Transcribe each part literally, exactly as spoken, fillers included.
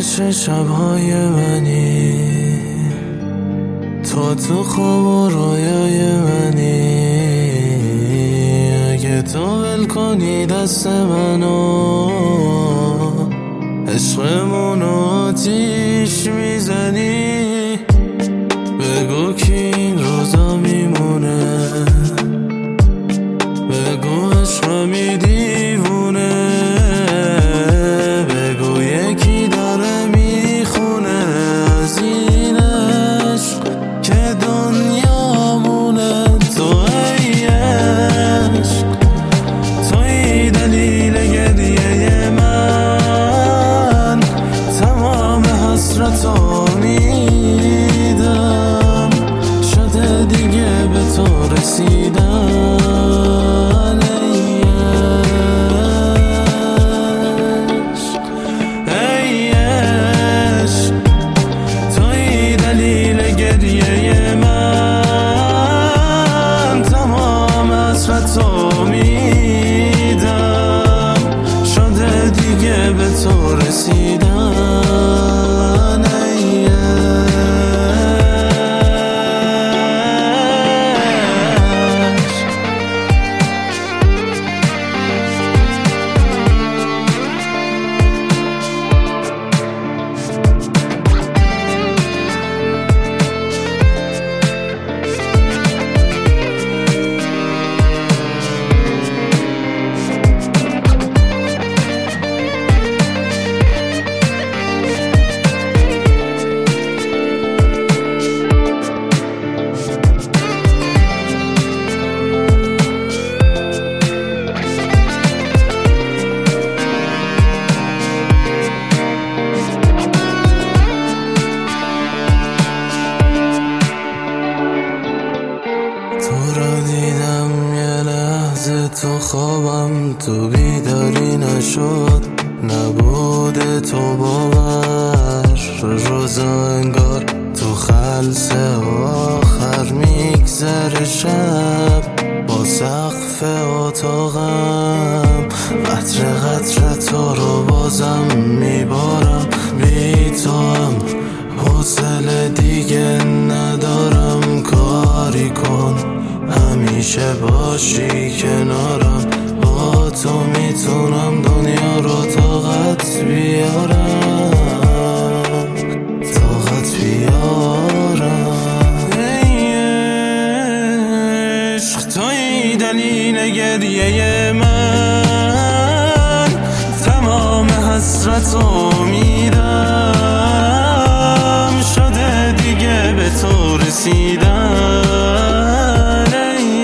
آرامش شبهای منی، تو تو خواب و رویای منی. اگه تو ول کنی دست منو، عشقمونو آتیش میزنی. بگو کی این روزا میمونه، بگو عشقمی دیوونه. بگو یکی داره میخونه از این عشق که دنیامونه. تو ای عشق، توی دلیل گریه من، تمام حسرتو میدم. شده دیگه به تو رسیدم. تو میدم شده دیگه به تو رسیدن. ای تو رو دیدم یه لحظه تو خوابم، تو بیداری نشد نبوده تو باور. روز انگار تو خلص آخر میگذره شب با سقف اتاقم. قطره قطره تو رو بازم میبارم، بی تو هم حوصله دیگه ندارم. کاری کن همیشه باشی کنارم، با تو میتونم دنیا رو طاقت بیارم، طاقت بیارم. ای عشق، توی دلیل گریه من، تمام حسرتو میدم. شده دیگه به تو رسیدن. ای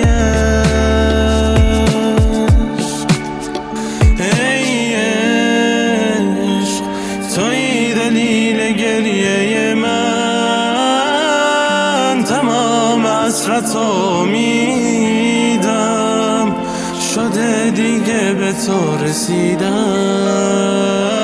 عشق، ای عشق، توی دلیل گریه من، تمام حسرتو میدم. شده دیگه به تو رسیدن.